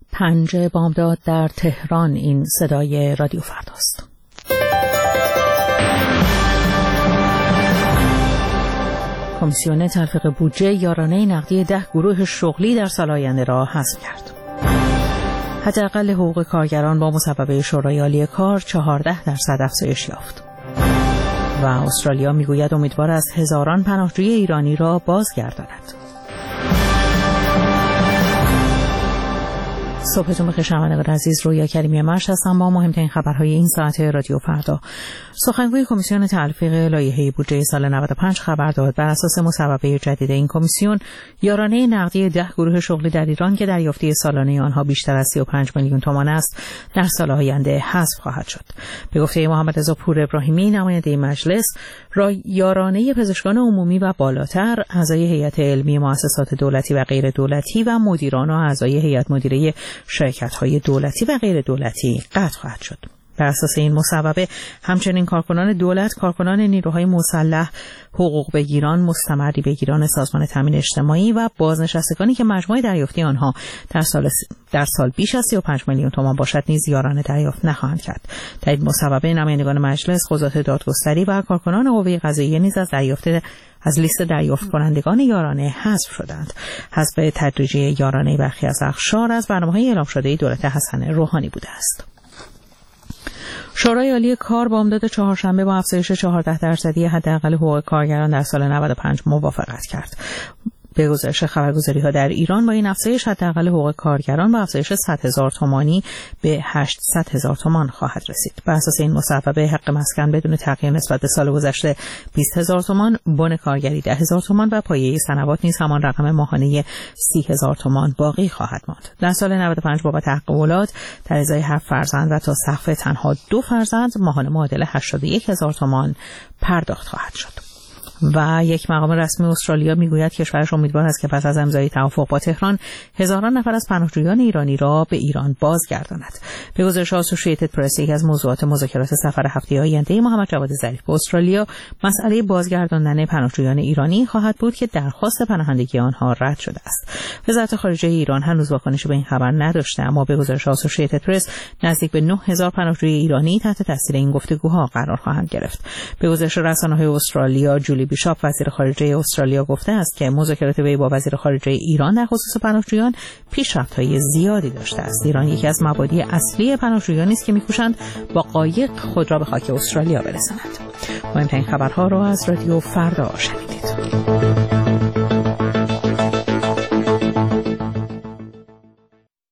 5 بامداد در تهران. این صدای رادیو فرداست. کمیسیون تلفیق بودجه یارانه نقدی 10 گروه شغلی در سال آینده را حذف کرد. حداقل حقوق کارگران با مصوبه شورای عالی کار 14% افزایش یافت. و استرالیا میگوید امیدوار است هزاران پناهجوی ایرانی را بازگرداند. صبحتون بخیر شنوندگان عزیز، رویا کریمی مرش هستم با مهمترین خبرهای این ساعت رادیو فردا. سخنگوی کمیسیون تلفیق لایحه بودجه سال 95 خبر داد بر اساس مصوبه جدید این کمیسیون یارانه نقدی 10 گروه شغلی در ایران که دریافتی سالانه آنها بیشتر از 35 میلیون تومان است در سال آینده حذف خواهد شد. به گفته محمد رضا پور ابراهیمی نماینده مجلس، یارانه پزشکان عمومی و بالاتر، اعضای هیئت علمی مؤسسات دولتی و غیر دولتی و مدیران و اعضای هیئت مدیره شرکت‌های دولتی و غیر دولتی قطع خواهد شد. بر اساس این مصوبه همچنین کارکنان دولت، کارکنان نیروهای مسلح، حقوق بگیران، مستمری بگیران سازمان تامین اجتماعی و بازنشستگانی که مجموع دریافتی آنها در سال بیش از 35 میلیون تومان باشد نیز یارانه دریافت نخواهند کرد. در این مصوبه نمایندگان مجلس، قضات دادگستری و کارکنان قوه قضاییه نیز از لیست دریافت کنندگان یارانه حذف شدند. حذف تدریجی یارانه برخی از اقشار از برنامه‌های اعلام شده دولت حسن روحانی بوده است. شورای عالی کار بامداد چهارشنبه با افزایش 14% حداقل حقوق کارگران در سال 95 موافقت کرد. به گزارش خبرگزاری‌ها در ایران با این افزایش حداقل حقوق کارگران با افزایش 100,000 تومانی به 800,000 تومان خواهد رسید. بر اساس این مصوبه حق مسکن بدون تغییر نسبت به سال گذشته 20,000 تومان، بن کارگری 10,000 تومان و پایه سنوات نیز همان رقم ماهانه 30,000 تومان باقی خواهد ماند. در سال 95 بابت حق اولاد در ازای 7 فرزند و تا سقف تنها 2 فرزند ماهانه معادل 81,000 تومان پرداخت خواهد شد. و یک مقام رسمی استرالیا میگوید کشورش امیدوار است که پس از امضای توافق با تهران هزاران نفر از پناهجویان ایرانی را به ایران بازگرداند. به گزارش اسوسییتد پرس، یکی از موضوعات مذاکرات سفر هفته آینده محمد جواد ظریف به استرالیا مسئله بازگرداندن پناهجویان ایرانی خواهد بود که درخواست پناهندگی آنها رد شده است. وزارت خارجه ایران هنوز واکنشی به این خبر نداشته، اما به گزارش اسوسییتد پرس نزدیک به 9,000 پناهجوی ایرانی تحت تاثیر این گفتگوها قرار خواهند گرفت. به گزارش رسانه‌های استرالیا، جولی بیشاپ وزیر خارجه استرالیا گفته است که مذاکرات وی با وزیر خارجه ایران در خصوص پناهجویان پیشرفت‌های زیادی داشته است. ایران یکی از مبادی اصلی پناهجویانی است که می‌کوشند با قایق خود را به خاک استرالیا برسانند. مهمترین خبرها را از رادیو فردا شنیدید.